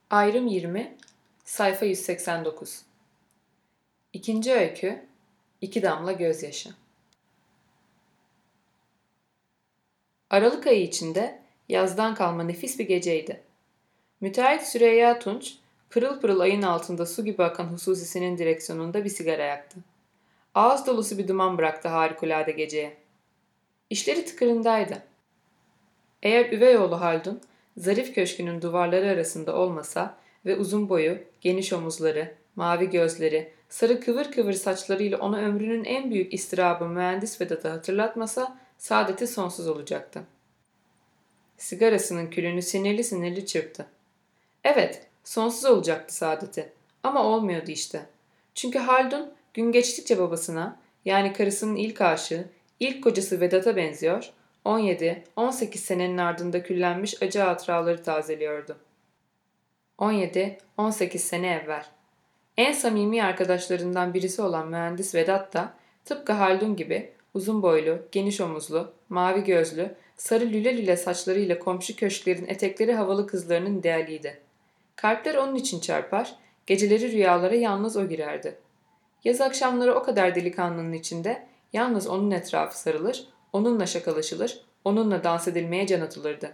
Ayrım 20, sayfa 189. İkinci öykü, İki damla gözyaşı. Aralık ayı içinde yazdan kalma nefis bir geceydi. Müteahhit Süreyya Tunç, pırıl pırıl ayın altında su gibi akan hususisinin direksiyonunda bir sigara yaktı. Ağız dolusu bir duman bıraktı harikulade geceye. İşleri tıkırındaydı. Eğer üvey oğlu Haldun, zarif köşkünün duvarları arasında olmasa ve uzun boyu, geniş omuzları, mavi gözleri, sarı kıvır kıvır saçlarıyla ona ömrünün en büyük istirabı mühendis Vedat'ı hatırlatmasa, saadeti sonsuz olacaktı. Sigarasının külünü sinirli sinirli çırptı. Evet, sonsuz olacaktı saadeti. Ama olmuyordu işte. Çünkü Haldun gün geçtikçe babasına, yani karısının ilk aşığı, ilk kocası Vedat'a benziyor, 17-18 senenin ardında küllenmiş acı hatıraları tazeliyordu. 17-18 sene evvel. En samimi arkadaşlarından birisi olan mühendis Vedat da tıpkı Haldun gibi uzun boylu, geniş omuzlu, mavi gözlü, sarı lüle lüle saçlarıyla komşu köşklerin etekleri havalı kızlarının idealiydi. Kalpler onun için çarpar, geceleri rüyalara yalnız o girerdi. Yaz akşamları o kadar delikanlının içinde yalnız onun etrafı sarılır, onunla şakalaşılır, onunla dans edilmeye can atılırdı.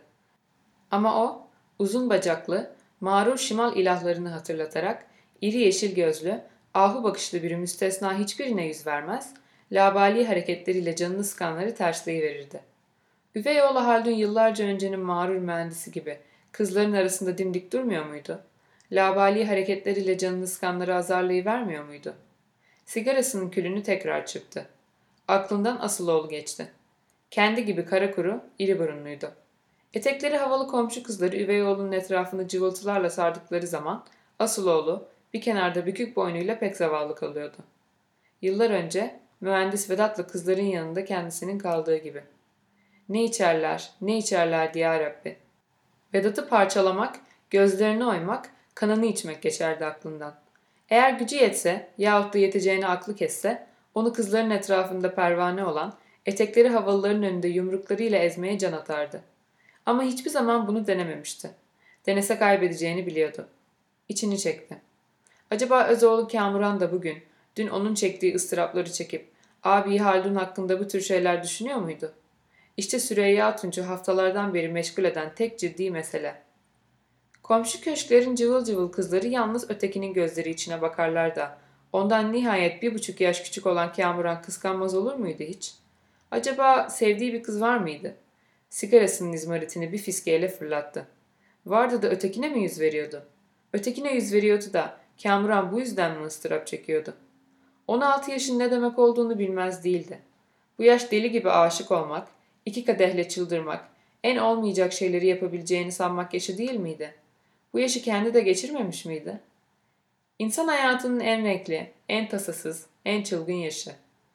Ama o, uzun bacaklı, mağrur şimal ilahlarını hatırlatarak, iri yeşil gözlü, ahu bakışlı bir müstesna hiçbirine yüz vermez, labali hareketleriyle canını sıkanları tersleyiverirdi. Üvey oğlu Haldun yıllarca öncenin mağrur mühendisi gibi kızların arasında dimdik durmuyor muydu? Labali hareketleriyle canını sıkanları azarlayıvermiyor muydu? Sigarasının külünü tekrar çırptı. Aklından asıl oğlu geçti. Kendi gibi kara kuru, iri burunluydu. Etekleri havalı komşu kızları üvey oğlunun etrafını cıvıltılarla sardıkları zaman asıl oğlu bir kenarda bükük boynuyla pek zavallı kalıyordu. Yıllar önce mühendis Vedat'la kızların yanında kendisinin kaldığı gibi. Ne içerler, ne içerler diye Rabbi. Vedat'ı parçalamak, gözlerini oymak, kanını içmek geçerdi aklından. Eğer gücü yetse yahut da yeteceğine aklı kesse, onu kızların etrafında pervane olan, etekleri havalıların önünde yumruklarıyla ezmeye can atardı. Ama hiçbir zaman bunu denememişti. Denese kaybedeceğini biliyordu. İçini çekti. Acaba Özoğlu Kamuran da bugün, dün onun çektiği ıstırapları çekip, abi Haldun hakkında bu tür şeyler düşünüyor muydu? İşte Süreyya Tunç'u haftalardan beri meşgul eden tek ciddi mesele. Komşu köşklerin cıvıl cıvıl kızları yalnız ötekinin gözleri içine bakarlar da, ondan nihayet 1,5 yaş küçük olan Kamuran kıskanmaz olur muydu hiç? Acaba sevdiği bir kız var mıydı? Sigarasının izmaritini bir fiskeyle fırlattı. Vardı da ötekine mi yüz veriyordu? Ötekine yüz veriyordu da Kamuran bu yüzden mi ıstırap çekiyordu? 16 yaşın ne demek olduğunu bilmez değildi. Bu yaş deli gibi aşık olmak, 2 kadehle çıldırmak, en olmayacak şeyleri yapabileceğini sanmak yaşı değil miydi? Bu yaşı kendi de geçirmemiş miydi? İnsan hayatının en renkli, en tasasız, en çılgın yaşı.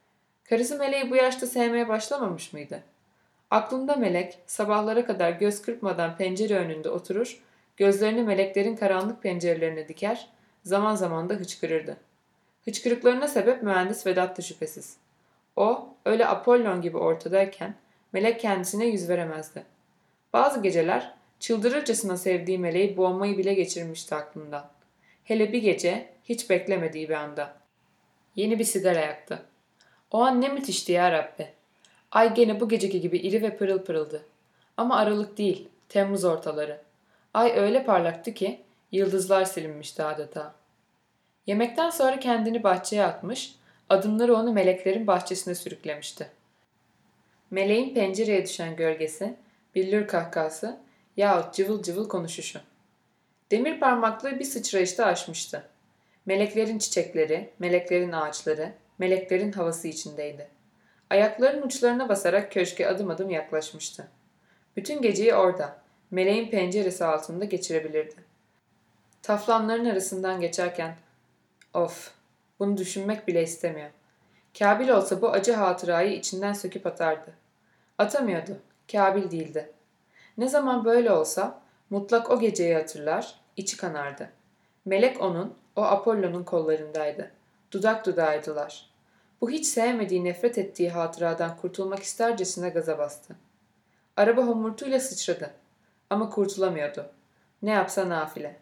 Karısı Meleği bu yaşta sevmeye başlamamış mıydı? Aklında Melek sabahlara kadar göz kırpmadan pencere önünde oturur, gözlerini meleklerin karanlık pencerelerine diker, zaman zaman da hıçkırırdı. Hıçkırıklarına sebep mühendis Vedat'tı şüphesiz. O, öyle Apollon gibi ortadayken Melek kendisine yüz veremezdi. Bazı geceler çıldırırcasına sevdiği meleği boğmayı bile geçirmişti aklından. Hele bir gece hiç beklemediği bir anda. Yeni bir sigara yaktı. O an ne müthişti ya Rabbi. Ay gene bu geceki gibi iri ve pırıl pırıldı. Ama Aralık değil, Temmuz ortaları. Ay öyle parlaktı ki yıldızlar silinmişti adeta. Yemekten sonra kendini bahçeye atmış, adımları onu meleklerin bahçesine sürüklemişti. Meleğin pencereye düşen gölgesi, billur kahkası yahut cıvıl cıvıl konuşuşu. Demir parmaklığı bir sıçrayışta aşmıştı. Meleklerin çiçekleri, meleklerin ağaçları, meleklerin havası içindeydi. Ayaklarının uçlarına basarak köşke adım adım yaklaşmıştı. Bütün geceyi orada, meleğin penceresi altında geçirebilirdi. Taflanların arasından geçerken, of, bunu düşünmek bile istemiyor. Kabil olsa bu acı hatırayı içinden söküp atardı. Atamıyordu, Kabil değildi. Ne zaman böyle olsa, mutlak o geceyi hatırlar, içi kanardı. Melek onun, o Apollon'un kollarındaydı. Dudak dudağıydılar. Bu hiç sevmediği, nefret ettiği hatıradan kurtulmak istercesine gaza bastı. Araba homurtuyla sıçradı. Ama kurtulamıyordu. Ne yapsa nafile.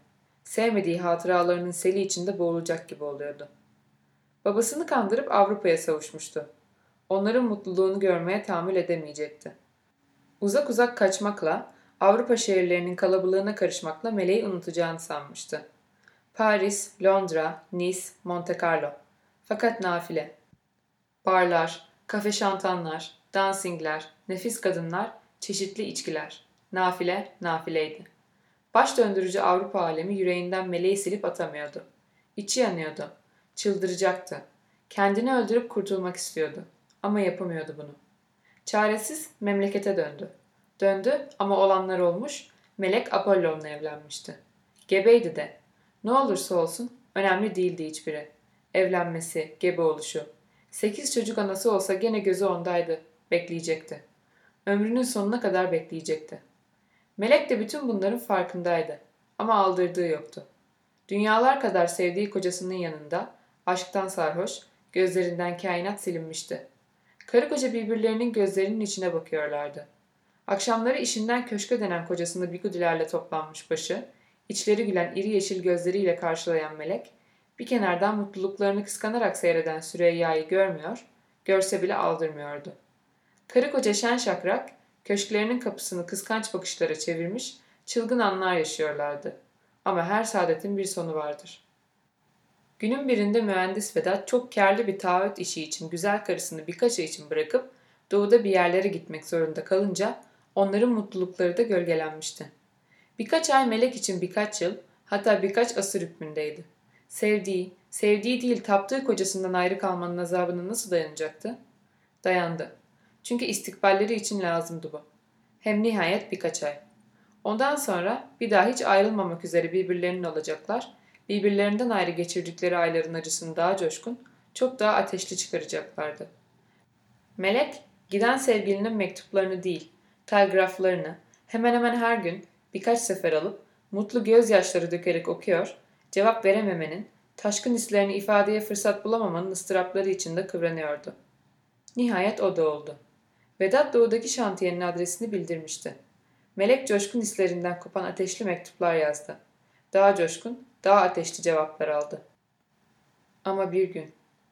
Sevmediği hatıralarının seli içinde boğulacak gibi oluyordu. Babasını kandırıp Avrupa'ya savuşmuştu. Onların mutluluğunu görmeye tahammül edemeyecekti. Uzak uzak kaçmakla, Avrupa şehirlerinin kalabalığına karışmakla meleği unutacağını sanmıştı. Paris, Londra, Nice, Monte Carlo. Fakat nafile. Barlar, kafe şantanlar, dansingler, nefis kadınlar, çeşitli içkiler. Nafile, nafileydi. Baş döndürücü Avrupa alemi yüreğinden meleği silip atamıyordu. İçi yanıyordu. Çıldıracaktı. Kendini öldürüp kurtulmak istiyordu. Ama yapamıyordu bunu. Çaresiz memlekete döndü. Döndü ama olanlar olmuş, melek Apollon'la evlenmişti. Gebeydi de. Ne olursa olsun önemli değildi hiçbiri. Evlenmesi, gebe oluşu. 8 çocuk anası olsa gene gözü ondaydı. Bekleyecekti. Ömrünün sonuna kadar bekleyecekti. Melek de bütün bunların farkındaydı. Ama aldırdığı yoktu. Dünyalar kadar sevdiği kocasının yanında, aşktan sarhoş, gözlerinden kainat silinmişti. Karı koca birbirlerinin gözlerinin içine bakıyorlardı. Akşamları işinden köşke denen kocasını bigudilerle toplanmış başı, içleri gülen iri yeşil gözleriyle karşılayan Melek, bir kenardan mutluluklarını kıskanarak seyreden Süreyya'yı görmüyor, görse bile aldırmıyordu. Karı koca şen şakrak, köşklerinin kapısını kıskanç bakışlara çevirmiş, çılgın anlar yaşıyorlardı. Ama her saadetin bir sonu vardır. Günün birinde mühendis Vedat çok kârlı bir taahhüt işi için güzel karısını birkaç ay için bırakıp doğuda bir yerlere gitmek zorunda kalınca onların mutlulukları da gölgelenmişti. Birkaç ay Melek için birkaç yıl, hatta birkaç asır hükmündeydi. Sevdiği değil taptığı kocasından ayrı kalmanın azabına nasıl dayanacaktı? Dayandı. Çünkü istikballeri için lazımdı bu. Hem nihayet birkaç ay. Ondan sonra bir daha hiç ayrılmamak üzere birbirlerinin olacaklar, birbirlerinden ayrı geçirdikleri ayların acısını daha coşkun, çok daha ateşli çıkaracaklardı. Melek, giden sevgilinin mektuplarını değil, telgraflarını hemen hemen her gün birkaç sefer alıp mutlu gözyaşları dökerek okuyor, cevap verememenin, taşkın hislerini ifadeye fırsat bulamamanın ıstırapları içinde kıvranıyordu. Nihayet o da oldu. Vedat doğudaki şantiyenin adresini bildirmişti. Melek coşkun hislerinden kopan ateşli mektuplar yazdı. Daha coşkun, daha ateşli cevaplar aldı. Ama bir gün.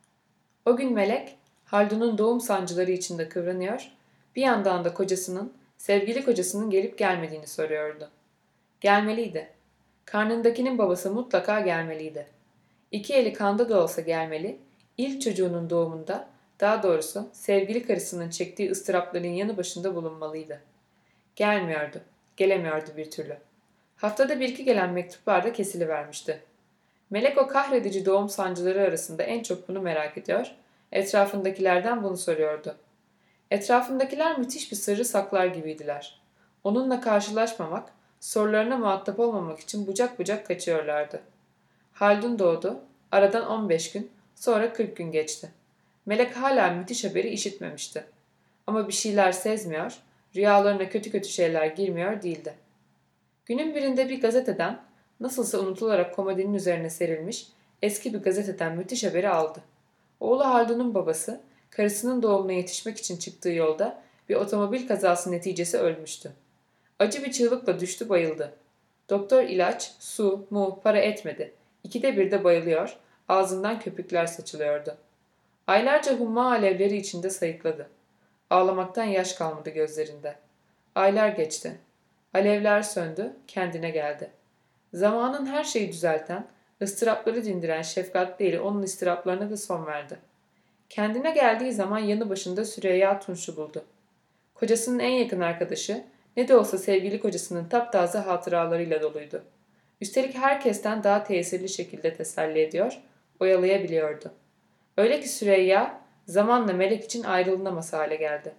O gün Melek, Haldun'un doğum sancıları içinde kıvranıyor, bir yandan da sevgili kocasının gelip gelmediğini soruyordu. Gelmeliydi. Karnındakinin babası mutlaka gelmeliydi. İki eli kanda da olsa gelmeli, ilk çocuğunun doğumunda, daha doğrusu sevgili karısının çektiği ıstırapların yanı başında bulunmalıydı. Gelmiyordu, gelemiyordu bir türlü. Haftada bir iki gelen mektuplar da kesilivermişti. Melek o kahredici doğum sancıları arasında en çok bunu merak ediyor, etrafındakilerden bunu soruyordu. Etrafındakiler müthiş bir sırrı saklar gibiydiler. Onunla karşılaşmamak, sorularına muhatap olmamak için bucak bucak kaçıyorlardı. Haldun doğdu, aradan 15 gün, sonra 40 gün geçti. Melek hala müthiş haberi işitmemişti. Ama bir şeyler sezmiyor, rüyalarına kötü kötü şeyler girmiyor değildi. Günün birinde bir gazeteden, nasılsa unutularak komodinin üzerine serilmiş eski bir gazeteden müthiş haberi aldı. Oğlu Haldun'un babası, karısının doğumuna yetişmek için çıktığı yolda bir otomobil kazası neticesi ölmüştü. Acı bir çığlıkla düştü bayıldı. Doktor ilaç, su, para etmedi. İkide bir de bayılıyor, ağzından köpükler saçılıyordu. Aylarca humma alevleri içinde sayıkladı. Ağlamaktan yaş kalmadı gözlerinde. Aylar geçti. Alevler söndü, kendine geldi. Zamanın her şeyi düzelten, ıstırapları dindiren şefkatli eli onun ıstıraplarına da son verdi. Kendine geldiği zaman yanı başında Süreyya Tunç'u buldu. Kocasının en yakın arkadaşı, ne de olsa sevgili kocasının taptaze hatıralarıyla doluydu. Üstelik herkesten daha tesirli şekilde teselli ediyor, oyalayabiliyordu. Öyle ki Süreyya, zamanla Melek için ayrılınamaz hale geldi.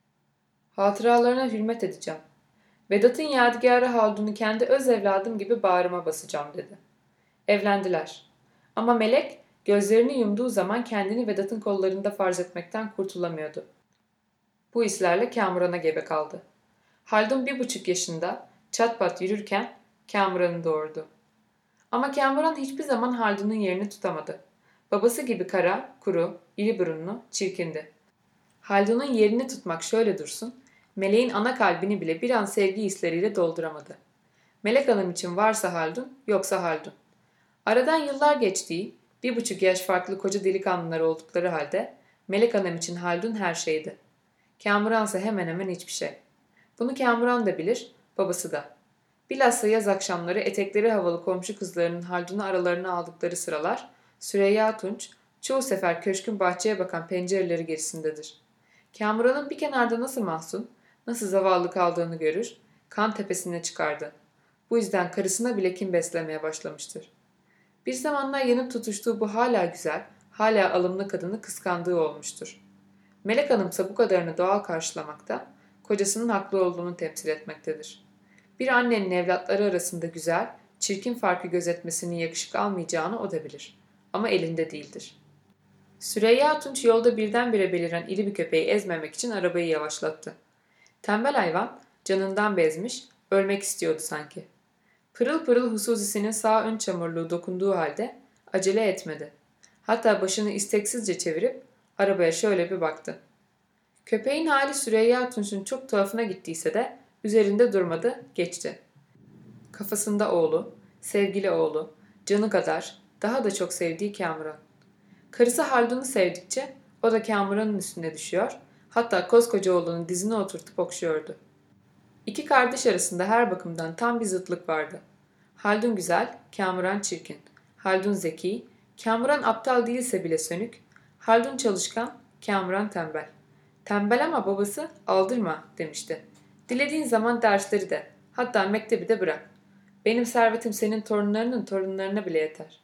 Hatıralarına hürmet edeceğim. Vedat'ın yadigarı Haldun'u kendi öz evladım gibi bağrıma basacağım dedi. Evlendiler. Ama Melek gözlerini yumduğu zaman kendini Vedat'ın kollarında farz etmekten kurtulamıyordu. Bu hislerle Kamuran'a gebe kaldı. Haldun 1,5 yaşında çat pat yürürken Kamuran'ı doğurdu. Ama Kamuran hiçbir zaman Haldun'un yerini tutamadı. Babası gibi kara, kuru, iri burunlu, çirkindi. Haldun'un yerini tutmak şöyle dursun, Meleğin ana kalbini bile bir an sevgi hisleriyle dolduramadı. Melek Hanım için varsa Haldun, yoksa Haldun. Aradan yıllar geçtiği, 1,5 yaş farklı koca delikanlılar oldukları halde Melek Hanım için Haldun her şeydi. Kamuransa hemen hemen hiçbir şey. Bunu Kamuran da bilir, babası da. Bilhassa yaz akşamları etekleri havalı komşu kızlarının Haldun'u aralarına aldıkları sıralar, Süreyya Tunç çoğu sefer köşkün bahçeye bakan pencereleri gerisindedir. Kamuran'ın bir kenarda nasıl mahzun, nasıl zavallı kaldığını görür, kan tepesine çıkardı. Bu yüzden karısına bile kin beslemeye başlamıştır. Bir zamanlar yanıp tutuştuğu bu hala güzel, hala alımlı kadını kıskandığı olmuştur. Melek Hanımsa bu kadarını doğal karşılamakta, kocasının haklı olduğunu temsil etmektedir. Bir annenin evlatları arasında güzel, çirkin farkı gözetmesinin yakışık almayacağını o da bilir. Ama elinde değildir. Süreyya Tunç yolda birdenbire beliren iri bir köpeği ezmemek için arabayı yavaşlattı. Tembel hayvan canından bezmiş, ölmek istiyordu sanki. Pırıl pırıl Hususisi'nin sağ ön çamurluğu dokunduğu halde acele etmedi. Hatta başını isteksizce çevirip arabaya şöyle bir baktı. Köpeğin hali Süreyya Tunç'un çok tuhafına gittiyse de üzerinde durmadı, geçti. Kafasında oğlu, sevgili oğlu, canı kadar, daha da çok sevdiği Kamuran. Karısı Haldun'u sevdikçe o da Kamuran'ın üstüne düşüyor, hatta koskoca oğlunu dizine oturtup okşuyordu. İki kardeş arasında her bakımdan tam bir zıtlık vardı. Haldun güzel, Kamuran çirkin. Haldun zeki, Kamuran aptal değilse bile sönük. Haldun çalışkan, Kamuran tembel. Tembel ama babası aldırma demişti. Dilediğin zaman dersleri de, hatta mektebi de bırak. Benim servetim senin torunlarının torunlarına bile yeter.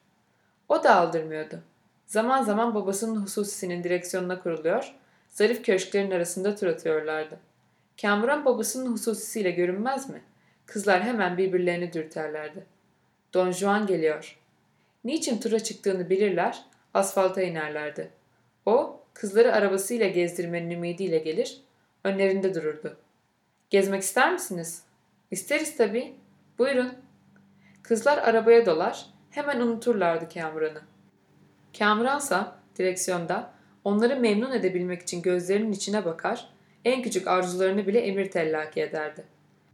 O da aldırmıyordu. Zaman zaman babasının hususisinin direksiyonuna kuruluyor, zarif köşklerin arasında tur atıyorlardı. Kamuran babasının hususisiyle görünmez mi? Kızlar hemen birbirlerini dürterlerdi. Don Juan geliyor. Niçin tura çıktığını bilirler, asfalta inerlerdi. O, kızları arabasıyla gezdirmenin ümidiyle gelir, önlerinde dururdu. Gezmek ister misiniz? İsteriz tabii. Buyurun. Kızlar arabaya dolar, hemen unuturlardı Kamuran'ı. Kamuransa direksiyonda onları memnun edebilmek için gözlerinin içine bakar, en küçük arzularını bile emir tellaki ederdi.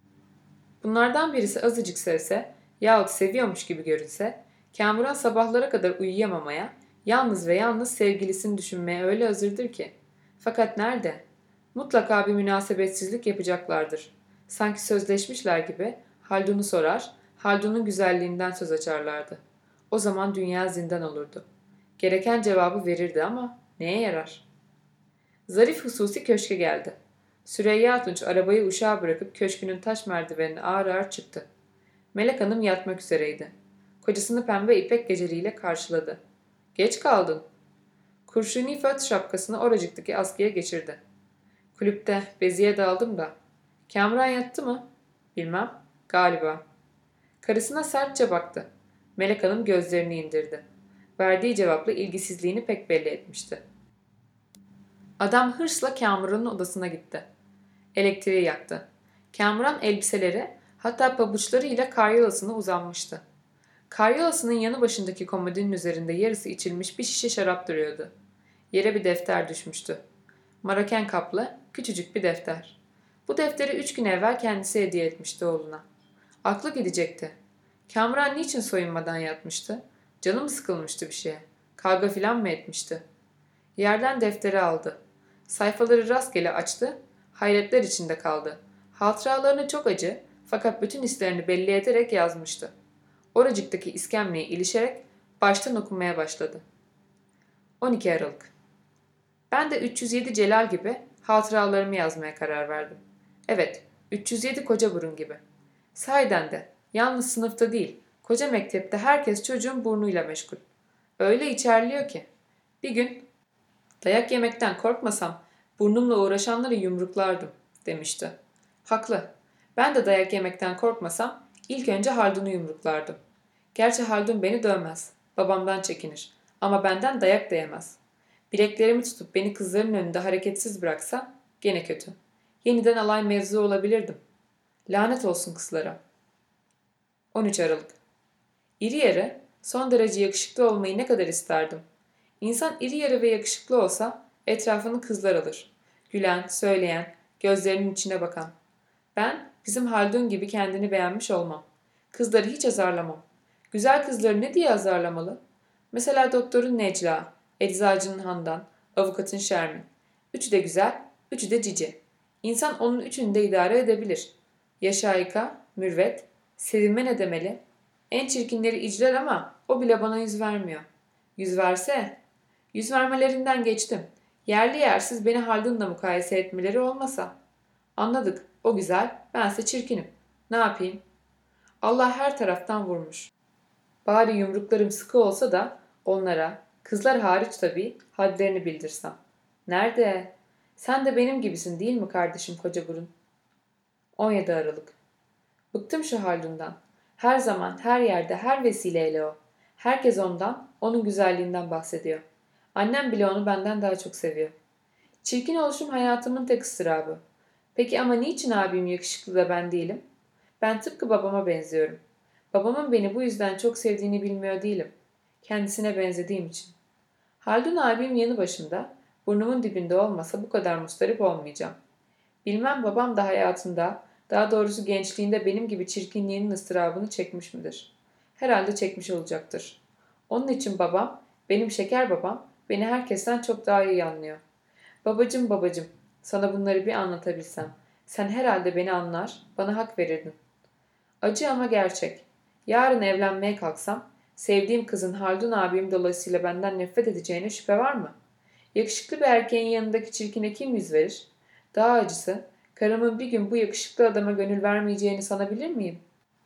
Bunlardan birisi azıcık sevse yahut seviyormuş gibi görünse, Kamuran sabahlara kadar uyuyamamaya, yalnız ve yalnız sevgilisini düşünmeye öyle hazırdır ki. Fakat nerede? Mutlaka bir münasebetsizlik yapacaklardır. Sanki sözleşmişler gibi Haldun'u sorar, Haldun'un güzelliğinden söz açarlardı. O zaman dünya zindan olurdu. Gereken cevabı verirdi ama neye yarar? Zarif Hususi köşke geldi. Süreyya Tunç arabayı uşağa bırakıp köşkünün taş merdivenine ağır ağır çıktı. Melek Hanım yatmak üzereydi. Kocasını pembe ipek geceliğiyle karşıladı. Geç kaldın. Kurşuni föt şapkasını oracıktaki askıya geçirdi. Kulüpte beziye daldım da. Kamran yattı mı? Bilmem. Galiba. Karısına sertçe baktı. Melek Hanım gözlerini indirdi. Verdiği cevapla ilgisizliğini pek belli etmişti. Adam hırsla Kamuran'ın odasına gitti. Elektriği yaktı. Kamuran elbiseleri, hatta pabuçlarıyla karyolasına uzanmıştı. Karyolasının yanı başındaki komodinin üzerinde yarısı içilmiş bir şişe şarap duruyordu. Yere bir defter düşmüştü. Maraken kaplı, küçücük bir defter. Bu defteri 3 gün evvel kendisi hediye etmişti oğluna. Aklı gidecekti. Kamuran niçin soyunmadan yatmıştı? Canı mı sıkılmıştı bir şeye? Kavga filan mı etmişti? Yerden defteri aldı. Sayfaları rastgele açtı, hayretler içinde kaldı. Hatıralarını çok acı fakat bütün hislerini belli ederek yazmıştı. Oracıktaki iskemleye ilişerek baştan okumaya başladı. 12 Aralık. Ben de 307 Celal gibi hatıralarımı yazmaya karar verdim. Evet, 307 koca burun gibi. Sahiden de, yalnız sınıfta değil, koca mektepte herkes çocuğun burnuyla meşgul. Öyle içerliyor ki. Bir gün, dayak yemekten korkmasam burnumla uğraşanları yumruklardım, demişti. Haklı. Ben de dayak yemekten korkmasam ilk önce Haldun'u yumruklardım. Gerçi Haldun beni dövmez. Babamdan çekinir. Ama benden dayak da yemez. Bileklerimi tutup beni kızların önünde hareketsiz bıraksa gene kötü. Yeniden alay mevzu olabilirdim. Lanet olsun kızlara. 13 Aralık. İri yarı, son derece yakışıklı olmayı ne kadar isterdim. İnsan iri yarı ve yakışıklı olsa etrafını kızlar alır. Gülen, söyleyen, gözlerinin içine bakan. Ben bizim Haldun gibi kendini beğenmiş olmam. Kızları hiç azarlamam. Güzel kızları ne diye azarlamalı? Mesela doktorun Necla, eczacının Handan, avukatın Şermin. Üçü de güzel, üçü de cici. İnsan onun üçünü de idare edebilir. Ya Şahika, Mürvet, Sevime ne demeli? En çirkinleri icler ama o bile bana yüz vermiyor. Yüz verse, yüz vermelerinden geçtim. Yerli yersiz beni Haldun'la mukayese etmeleri olmasa. Anladık, o güzel, bense çirkinim. Ne yapayım? Allah her taraftan vurmuş. Bari yumruklarım sıkı olsa da onlara, kızlar hariç tabii, hadlerini bildirsem. Nerede? Sen de benim gibisin değil mi kardeşim koca burun? 17 Aralık. Bıktım şu Haldun'dan. Her zaman, her yerde, her vesileyle o. Herkes ondan, onun güzelliğinden bahsediyor. Annem bile onu benden daha çok seviyor. Çirkin oluşum hayatımın tek ıstırabı. Peki ama niçin abim yakışıklı da ben değilim? Ben tıpkı babama benziyorum. Babamın beni bu yüzden çok sevdiğini bilmiyor değilim. Kendisine benzediğim için. Haldun abim yanı başımda, burnumun dibinde olmasa bu kadar mustarip olmayacağım. Bilmem babam da hayatında, daha doğrusu gençliğinde benim gibi çirkinliğinin ıstırabını çekmiş midir? Herhalde çekmiş olacaktır. Onun için babam, benim şeker babam, beni herkesten çok daha iyi anlıyor. Babacım babacım, sana bunları bir anlatabilsem, sen herhalde beni anlar, bana hak verirdin. Acı ama gerçek. Yarın evlenmeye kalksam, sevdiğim kızın Haldun abim dolayısıyla benden nefret edeceğine şüphe var mı? Yakışıklı bir erkeğin yanındaki çirkine kim yüz verir? Daha acısı, karımın bir gün bu yakışıklı adama gönül vermeyeceğini sanabilir miyim?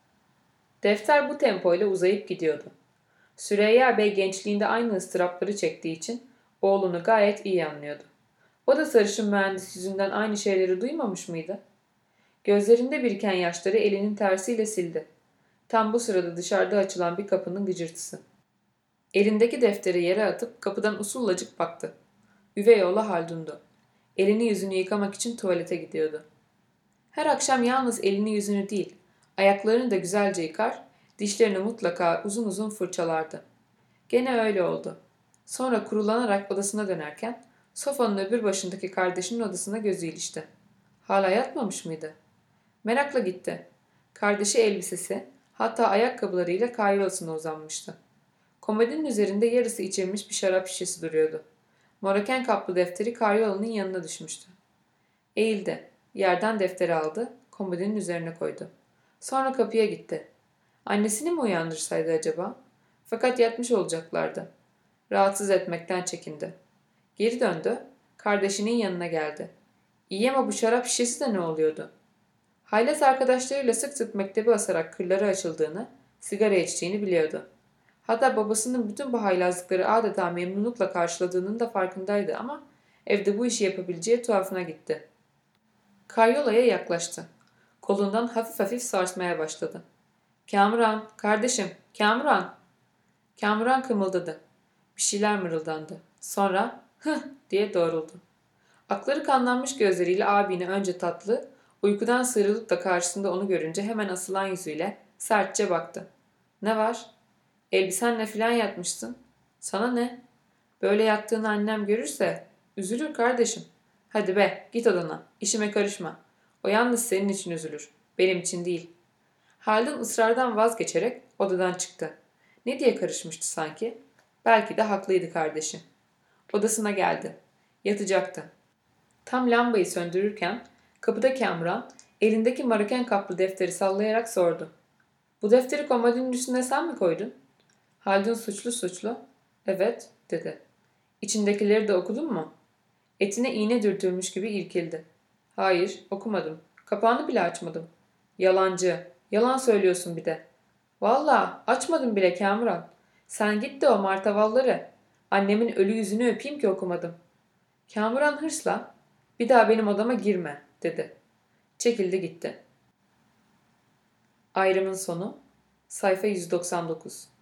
Defter bu tempoyla uzayıp gidiyordu. Süreyya Bey gençliğinde aynı ıstırapları çektiği için oğlunu gayet iyi anlıyordu. O da sarışın mühendis yüzünden aynı şeyleri duymamış mıydı? Gözlerinde biriken yaşları elinin tersiyle sildi. Tam bu sırada dışarıda açılan bir kapının gıcırtısı. Elindeki defteri yere atıp kapıdan usullacık baktı. Üvey oğlu Haldun'du. Elini yüzünü yıkamak için tuvalete gidiyordu. Her akşam yalnız elini yüzünü değil, ayaklarını da güzelce yıkar, dişlerini mutlaka uzun uzun fırçalardı. Gene öyle oldu. Sonra kurulanarak odasına dönerken sofanın öbür başındaki kardeşinin odasına gözü ilişti. Hala yatmamış mıydı? Merakla gitti. Kardeşi elbisesi, hatta ayakkabılarıyla karyolasına uzanmıştı. Komodinin üzerinde yarısı içilmiş bir şarap şişesi duruyordu. Moraken kaplı defteri karyolanın yanına düşmüştü. Eğildi. Yerden defteri aldı, komodinin üzerine koydu. Sonra kapıya gitti. Annesini mi uyandırsaydı acaba? Fakat yatmış olacaklardı. Rahatsız etmekten çekindi. Geri döndü, kardeşinin yanına geldi. İyi ama bu şarap şişesi de ne oluyordu? Haylaz arkadaşlarıyla sık sık mektebi asarak kırları açıldığını, sigara içtiğini biliyordu. Hatta babasının bütün bu haylazlıkları adeta memnunlukla karşıladığının da farkındaydı ama evde bu işi yapabileceği tuhafına gitti. Karyola'ya yaklaştı. Kolundan hafif hafif sarsmaya başladı. Kamuran, kardeşim, Kamuran. Kamuran kımıldadı. Bir şeyler mırıldandı. Sonra hıh diye doğruldu. Akları kanlanmış gözleriyle abine önce tatlı, uykudan sıyrılıp da karşısında onu görünce hemen asılan yüzüyle sertçe baktı. Ne var? Elbisenle filan yatmışsın. Sana ne? Böyle yattığını annem görürse üzülür kardeşim. Hadi be git odana. İşime karışma. O yalnız senin için üzülür. Benim için değil. Haldun ısrardan vazgeçerek odadan çıktı. Ne diye karışmıştı sanki? Belki de haklıydı kardeşi. Odasına geldi. Yatacaktı. Tam lambayı söndürürken kapıda Kamran elindeki maroken kaplı defteri sallayarak sordu. Bu defteri komodinin üstüne sen mi koydun? Haldun suçlu suçlu. Evet dedi. İçindekileri de okudun mu? Etine iğne dürtülmüş gibi irkildi. Hayır okumadım. Kapağını bile açmadım. Yalancı. Yalan söylüyorsun bir de. Valla açmadım bile Kamuran. Sen git de o martavalları. Annemin ölü yüzünü öpeyim ki okumadım. Kamuran hırsla bir daha benim odama girme dedi. Çekildi gitti. Ayrımın sonu sayfa 199.